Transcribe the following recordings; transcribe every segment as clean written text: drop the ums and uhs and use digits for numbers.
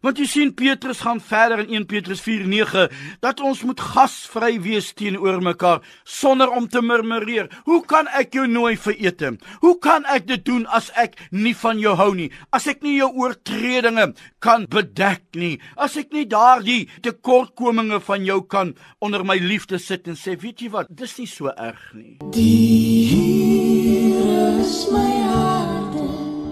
Want jy sien, Petrus gaan verder in 1 Petrus 4:9, dat ons moet gasvry wees teenoor mekaar, sonder om te murmureer. Hoe kan ek jou nooi vir ete? Hoe kan ek dit doen as ek nie van jou hou nie? As ek nie jou oortredinge kan bedek nie? As ek nie daardie tekortkominge van jou kan onder my liefde sit en sê, weet jy wat, dis nie so erg nie. Die Here is my harde,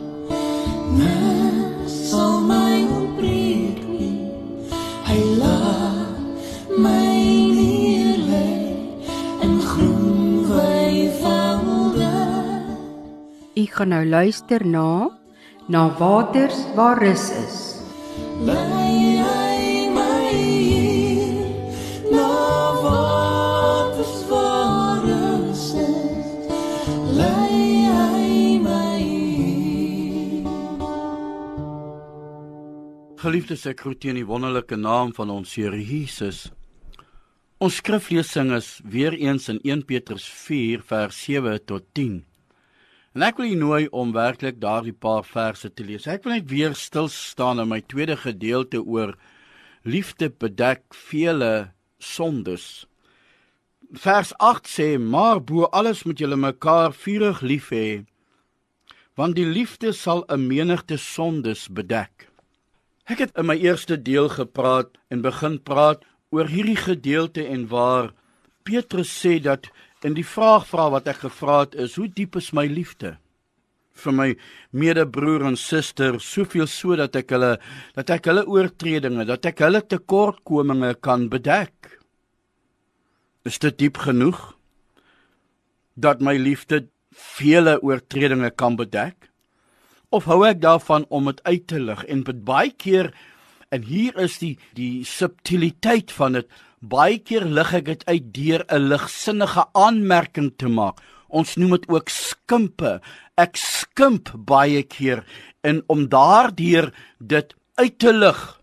niks sal my ontbreek nie. Hy laat my neerlê in groen weivelde. U gaan nou luister na waters waar rus is. Lei hy my hier, na waters waar rus is. Lei hy my hier. Geliefdes, ek groet in die wonderlike naam van ons Here Jesus. Ons skriflesing is weer eens in 1 Petrus 4 vers 7 tot 10. En ek wil u nooi om werklik daardie paar verse te lees. Ek wil net weer stil staan in my tweede gedeelte oor liefde bedek vele sondes. Vers 8 sê, maar bo alles moet julle mekaar vurig lief hê, want die liefde sal 'n menigte sondes bedek. Ek het in my eerste deel gepraat en begin praat oor hierdie gedeelte en waar Petrus sê dat en die vraag wat ek gevra het is, hoe diep is my liefde vir my medebroer en suster, soveel so dat ek hulle oortredinge, dat ek hulle tekortkominge kan bedek? Is dit diep genoeg dat my liefde vele oortredinge kan bedek? Of hou ek daarvan om dit uit te lig? En baie keer, en hier is die subtiliteit van dit, baie keer lig ek dit uit deur 'n ligsinnige aanmerking te maak. Ons noem dit ook skimpe. Ek skimp baie keer en om daardeur dit uit te lig.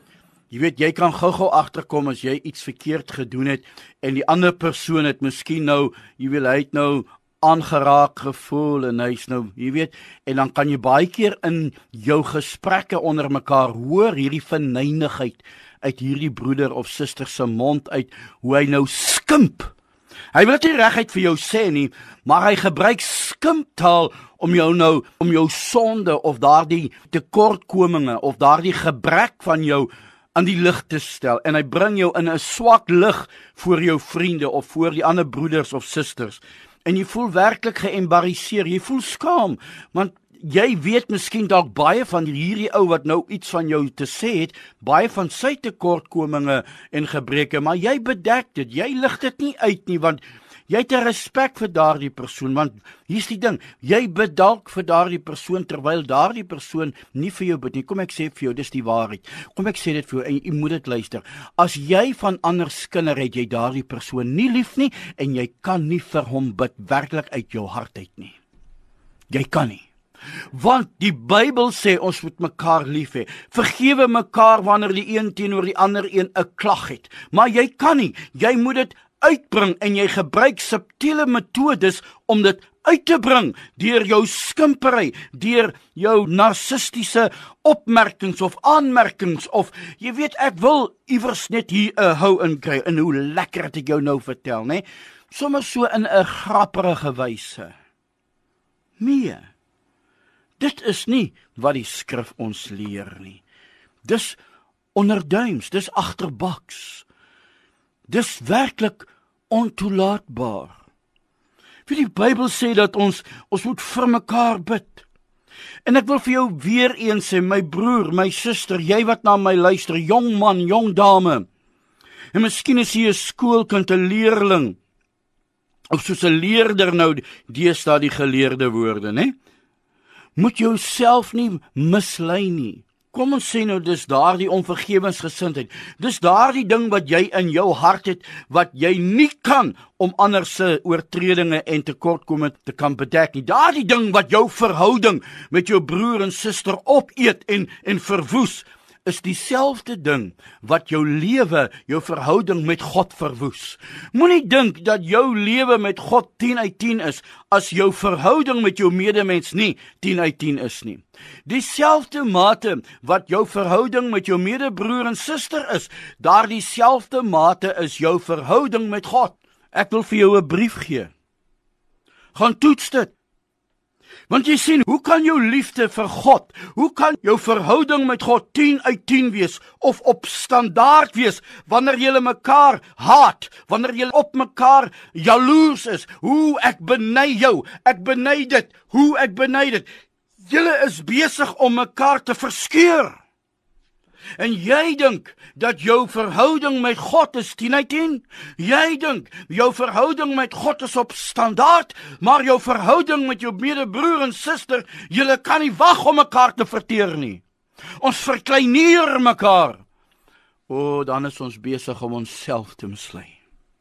Jy weet, jy kan gou-gou agterkom as jy iets verkeerd gedoen het en die ander persoon het miskien nou, hy het nou aangeraak gevoel en hy's nou, jy weet, en dan kan jy baie keer in jou gesprekke onder mekaar hoor hierdie verneinigheid uit hierdie broeder of suster se mond uit, hoe hy nou skimp. Hy wil dit nie reguit vir jou sê nie, maar hy gebruik skimptaal om jou sonde of daardie tekortkominge of daardie gebrek van jou aan die lig te stel, en hy bring jou in 'n swak lig voor jou vriende of voor die ander broeders of susters. En jy voel werklik geëmbaraseer, jy voel skaam, want jy weet miskien dalk baie van hierdie ou wat nou iets van jou te sê het, baie van sy tekortkominge en gebreke, maar jy bedek dit, jy lig dit nie uit nie, want jy het 'n respek vir daardie persoon, want hier's die ding, jy bid dalk vir daardie persoon, terwyl daardie persoon nie vir jou bid nie. Kom ek sê vir jou, dis die waarheid. Kom ek sê dit vir jou, en jy moet dit luister. As jy van ander skinder het, jy daardie persoon nie lief nie, en jy kan nie vir hom bid, werklik uit jou hart uit nie. Jy kan nie. Want die Bybel sê ons moet mekaar lief hê. Vergewe mekaar wanneer die een teenoor die ander een 'n klag het. Maar jy kan nie. Jy moet dit uitbring en jy gebruik subtiele metodes om dit uit te bring deur jou skimpery, deur jou narcistiese opmerkings of aanmerkings of jy weet ek wil iewers net hier 'n hou in kry en hoe lekker het ek jou nou vertel, né? Sommige so in 'n grappige wyse. Nee. Dit is nie wat die skrif ons leer nie. Dis onderduims, dis agterbaks. Dis werklik ontoelaatbaar. Die Bybel sê dat ons moet vir mekaar bid. En ek wil vir jou weer eens sê, my broer, my suster, jy wat na my luister, jong man, jong dame, en miskien is jy 'n skoolkind, 'n leerling, of soos 'n leerder nou, deesdae die geleerde woorde, né? Moet jouself nie mislei nie. Kom ons sê nou, dis daardie onvergewensgesindheid. Dis daardie ding wat jy in jou hart het, wat jy nie kan om ander se oortredinge en tekortkominge te kan bedek nie. Daardie ding wat jou verhouding met jou broer en suster opeet en verwoes. is dieselfde ding wat jou lewe, jou verhouding met God verwoes. Moenie dink dat jou lewe met God 10 uit 10 is, as jou verhouding met jou medemens nie 10 uit 10 is nie. Dieselfde mate wat jou verhouding met jou medebroer en suster is, daardie selfde mate is jou verhouding met God. Ek wil vir jou 'n brief gee. Gaan toets dit. Want jy sien, hoe kan jou liefde vir God, hoe kan jou verhouding met God 10 uit 10 wees, of op standaard wees, wanneer julle mekaar haat, wanneer julle op mekaar jaloers is, hoe ek beny jou, ek beny dit, hoe ek beny dit. Julle is besig om mekaar te verskeur. En jy dink dat jou verhouding met God is 10 uit 10? Jy dink jou verhouding met God is op standaard, maar jou verhouding met jou medebroer en suster, julle kan nie wag om mekaar te verteer nie. Ons verkleineer mekaar. Dan is ons besig om onsself te mislei.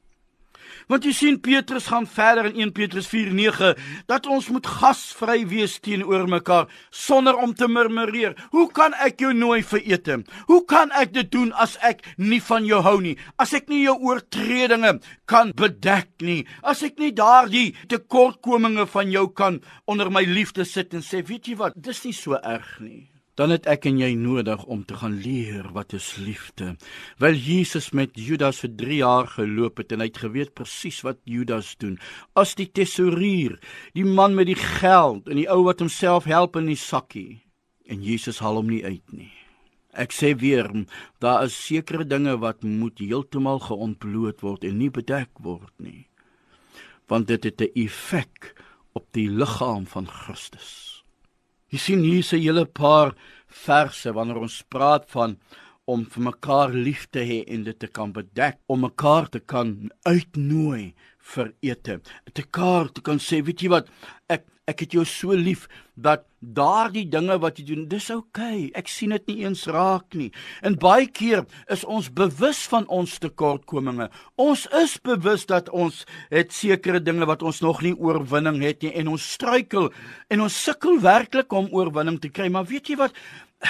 Want jy sien, Petrus gaan verder in 1 Petrus 4:9, dat ons moet gasvry wees teenoor mekaar, sonder om te murmureer. Hoe kan ek jou nooi vir ete? Hoe kan ek dit doen as ek nie van jou hou nie? As ek nie jou oortredinge kan bedek nie? As ek nie daardie tekortkominge van jou kan onder my liefde sit en sê, weet jy wat, dis nie so erg nie. Dan het ek en jy nodig om te gaan leer wat is liefde. Wel, Jesus met Judas vir 3 jaar geloop het en hy het geweet presies wat Judas doen. As die tesourier, die man met die geld en die ou wat homself help in die sakkie. En Jesus haal hom nie uit nie. Ek sê weer, daar is sekere dinge wat moet heeltemal geontbloot word en nie bedek word nie. Want dit het 'n effek op die liggaam van Christus. Jy sien, hier is 'n hele paar verse wanneer ons praat van om vir mekaar lief te hê en dit te kan bedek, om mekaar te kan uitnooi vir ete, te kan sê, weet jy wat, ek het jou so lief, dat daardie dinge wat jy doen, dis okay, ek sien dit nie eens raak nie. En baie keer is ons bewus van ons tekortkominge. Ons is bewus dat ons het sekere dinge wat ons nog nie oorwinning het nie, en ons struikel, en ons sukkel werklik om oorwinning te kry, maar weet jy wat,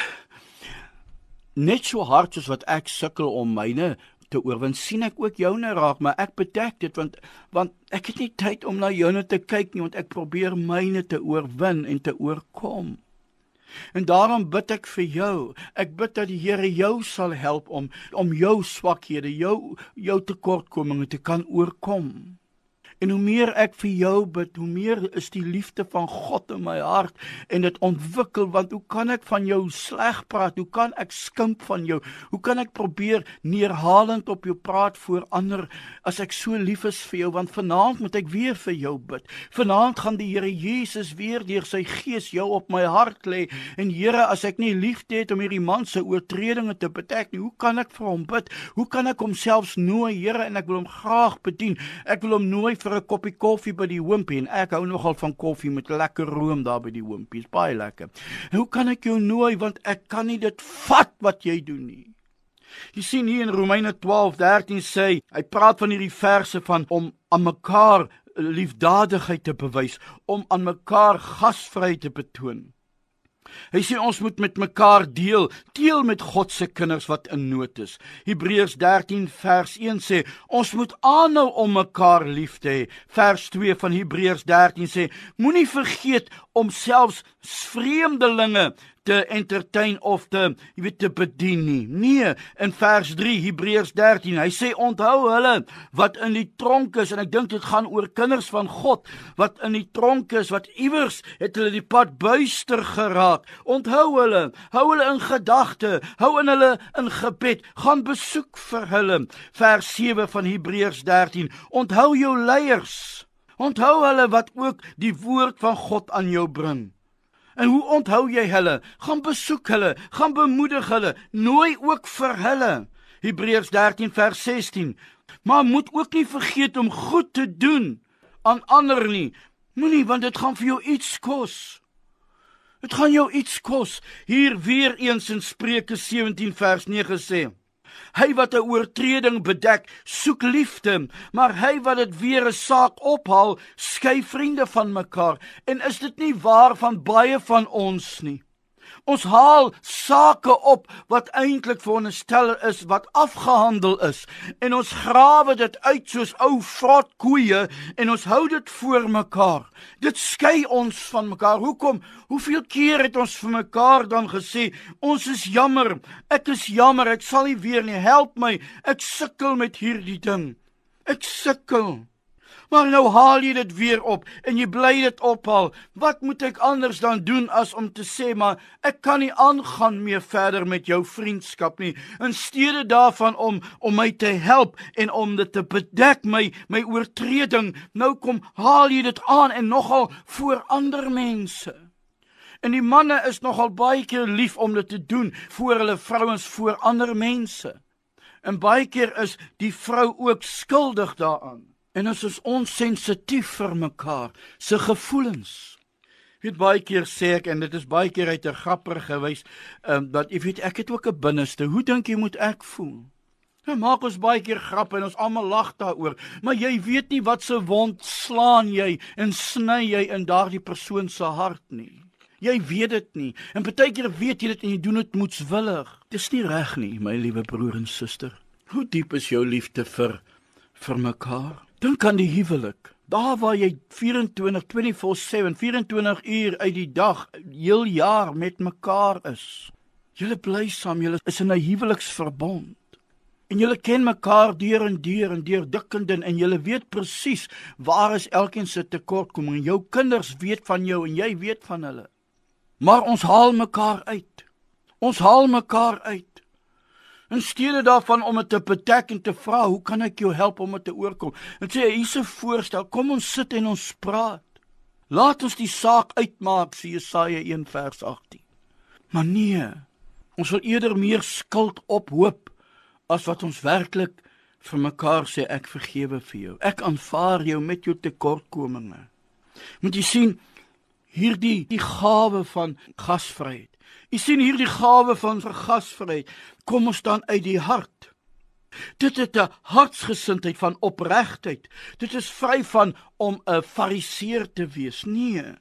net so hard soos wat ek sukkel om myne te oorwin, sien ek ook joune raak, maar ek bedek dit, want ek het nie tyd om na joune te kyk nie, want ek probeer myne te oorwin en te oorkom. En daarom bid ek vir jou, ek bid dat die Here jou sal help om jou swakhede, jou tekortkominge te kan oorkom. En hoe meer ek vir jou bid, hoe meer is die liefde van God in my hart en dit ontwikkel, want hoe kan ek van jou sleg praat, hoe kan ek skimp van jou, hoe kan ek probeer neerhalend op jou praat voor ander, as ek so lief is vir jou, want vanaand moet ek weer vir jou bid, vanaand gaan die Here Jesus weer deur sy gees jou op my hart lê, en Here, as ek nie liefde het om hierdie man se oortredinge te bedek nie, hoe kan ek vir hom bid, hoe kan ek hom selfs nooi, Here, en ek wil hom graag bedien, ek wil hom nooi vir 'n koppie koffie by die Wimpie, en ek hou nogal van koffie met lekker room daar by die Wimpie, is baie lekker. En hoe kan ek jou nooi, want ek kan nie dit vat wat jy doen nie. Jy sien hier in Romeine 12:13 sê, hy praat van hierdie verse van om aan mekaar liefdadigheid te bewys, om aan mekaar gasvryheid te betoon. Hy sê ons moet met mekaar deel met God se kinders wat in nood is. Hebreërs 13 vers 1 sê, ons moet aanhou om mekaar lief te hê. Vers 2 van Hebreërs 13 sê, moenie vergeet om selfs vreemdelinge te entertain of te bedien nie. Nee, in vers 3, Hebreërs 13, hy sê, onthou hulle wat in die tronk is, en ek dink dit gaan oor kinders van God, wat in die tronk is, wat iewers het hulle die pad buister geraak. Onthou hulle, hou hulle in gedagte, hou in hulle in gebed, gaan besoek vir hulle. Vers 7 van Hebreërs 13, onthou jou leiers, onthou hulle wat ook die woord van God aan jou bring. En hoe onthou jy hulle? Gaan besoek hulle, gaan bemoedig hulle, nooi ook vir hulle. Hebreërs 13 vers 16. Maar moet ook nie vergeet om goed te doen aan ander nie. Moenie, want dit gaan vir jou iets kos. Dit gaan jou iets kos. Hier weer eens in Spreuke 17 vers 9 sê, hy wat 'n oortreding bedek, soek liefde, maar hy wat dit weer 'n saak ophaal, skei vriende van mekaar. En is dit nie waar van baie van ons nie? Ons haal sake op wat eintlik veronderstel is, wat afgehandel is, en ons grawe dit uit soos ou vrot koeie, en ons hou dit voor mekaar. Dit skei ons van mekaar. Hoekom? Hoeveel keer het ons vir mekaar dan gesê, ons is jammer, ek is jammer, ek sal nie weer nie, help my, ek sukkel met hierdie ding. Ek sukkel. Maar nou haal jy dit weer op, en jy bly dit ophaal. Wat moet ek anders dan doen as om te sê, maar ek kan nie aangaan meer verder met jou vriendskap nie, in steede daarvan om my te help, en om dit te bedek, my oortreding, nou kom, haal jy dit aan, en nogal voor ander mense. En die manne is nogal baie keer lief om dit te doen, voor hulle vrouens, voor ander mense. En baie keer is die vrou ook skuldig daaraan. En ons is onsensitief vir mekaar, se gevoelens. Weet, baie keer sê ek, en dit is baie keer uit 'n grapper gewys, dat jy weet, ek het ook 'n binneste, hoe dink jy moet ek voel? Nou maak ons baie keer grappe en ons almal lag daaroor, maar jy weet nie wat se wond slaan jy en sny jy in daardie persoon se hart nie. Jy weet dit nie, en partykeer weet jy dit en jy doen dit moedswillig. Dis nie reg nie, my liewe broer en suster. Hoe diep is jou liefde vir mekaar? Dink aan die huwelik. Daar waar jy 24 uur uit die dag, heel jaar met mekaar is. Julle bly saam, julle is in 'n huweliksverbond. En julle ken mekaar deur en deur, dik en dun, en julle weet presies waar is elkeen se tekortkoming. En jou kinders weet van jou en jy weet van hulle. Maar ons haal mekaar uit. Ons haal mekaar uit. In steede daarvan om dit te bedek en te vra, hoe kan ek jou help om dit te oorkom? En sê, hier's 'n voorstel, kom ons sit en ons praat. Laat ons die saak uitmaak, sê Jesaja 1 vers 18. Maar nee, ons wil eerder meer skuld ophoop, as wat ons werklik vir mekaar sê, ek vergewe vir jou. Ek aanvaar jou met jou tekortkominge. Moet jy sien, hierdie gawe van gasvryheid. Jy sien hierdie gawe van gasvryheid, kom ons dan uit die hart. Dit het 'n hartsgesindheid van opregtheid. Dit is vry van om 'n fariseer te wees. Nee,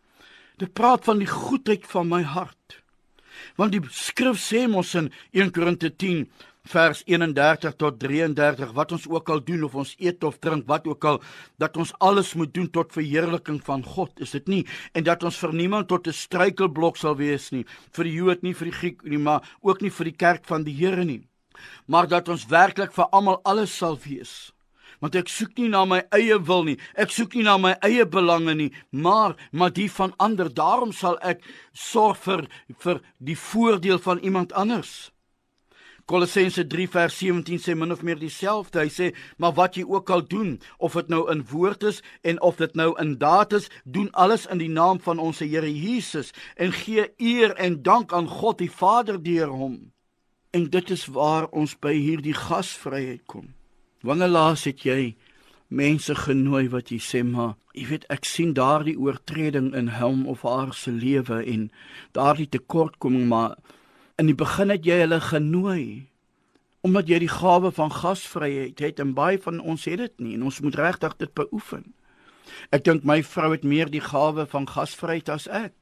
dit praat van die goedheid van my hart. Want die skrif sê mos in 1 Korinte 10, vers 31 tot 33, wat ons ook al doen, of ons eet of drink, wat ook al, dat ons alles moet doen tot verheerliking van God, is dit nie? En dat ons vir niemand tot 'n struikelblok sal wees nie, vir die Jood nie, vir die Griek nie, maar ook nie vir die kerk van die Here nie. Maar dat ons werklik vir almal alles sal wees. Want ek soek nie na my eie wil nie, ek soek nie na my eie belange nie, maar die van ander. Daarom sal ek sorg vir die voordeel van iemand anders. Kolossense 3 vers 17 sê min of meer dieselfde. Hy sê, maar wat jy ook al doen, of dit nou in woord is, en of dit nou in daad is, doen alles in die naam van ons Here Jesus, en gee eer en dank aan God die Vader deur hom. En dit is waar ons by hierdie gasvryheid kom. Wanneer laas het jy mense genooi wat jy sê, maar jy weet, ek sien daardie oortreding in hom of haar se lewe, en daardie tekortkoming, maar in die begin het jy hulle genooi, omdat jy die gawe van gasvryheid het, en baie van ons het dit nie, en ons moet regtig dit beoefen. Ek dink my vrou het meer die gawe van gasvryheid as ek,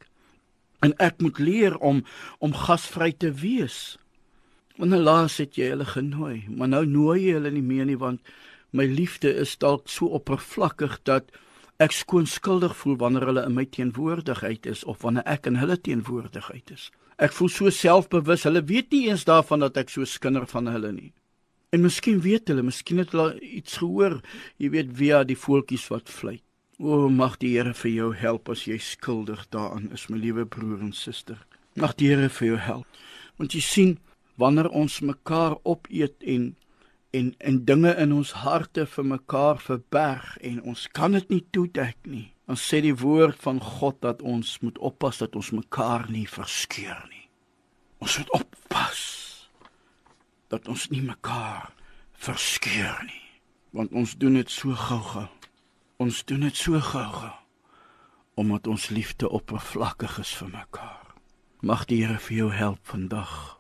en ek moet leer om gasvry te wees. Want laas het jy hulle genooi, maar nou nooi jy hulle nie meer nie, want my liefde is dalk so oppervlakkig, dat ek skoonskuldig voel wanneer hulle in my teenwoordigheid is, of wanneer ek in hulle teenwoordigheid is. Ek voel so selfbewus, hulle weet nie eens daarvan dat ek so skinder van hulle nie. En miskien weet hulle, miskien het hulle iets gehoor, jy weet, via die voeltjies wat fluit. O, mag die Here vir jou help as jy skuldig daaraan is, my liewe broer en suster. Mag die Here vir jou help. Want jy sien, wanneer ons mekaar opeet en dinge in ons harte vir mekaar verberg, en ons kan dit nie toedek nie, dan sê die woord van God dat ons moet oppas dat ons mekaar nie verskeur nie. Ons moet oppas dat ons nie mekaar verskeur nie, want ons doen dit so gou-gou. Ons doen dit so gou-gou, omdat ons liefde oppervlakkig is vir mekaar. Mag die Here vir jou help vandag.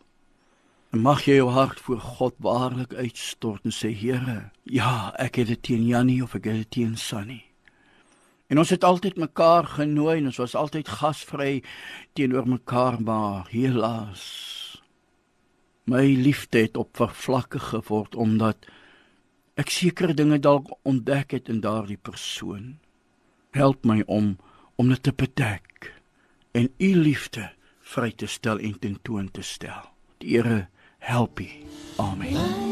En mag jy jou hart voor God waarlik uitstort en sê, Here, ja, ek het dit teen Jannie of ek het dit teen Sunny. En ons het altyd mekaar genooi en ons was altyd gasvry teenoor mekaar, maar helaas, my liefde het oppervlakkig geword, omdat ek sekere dinge dalk ontdek het in daardie persoon. Help my om dit te bedek en u liefde vry te stel en tentoon te stel. Die Here help u. Amen.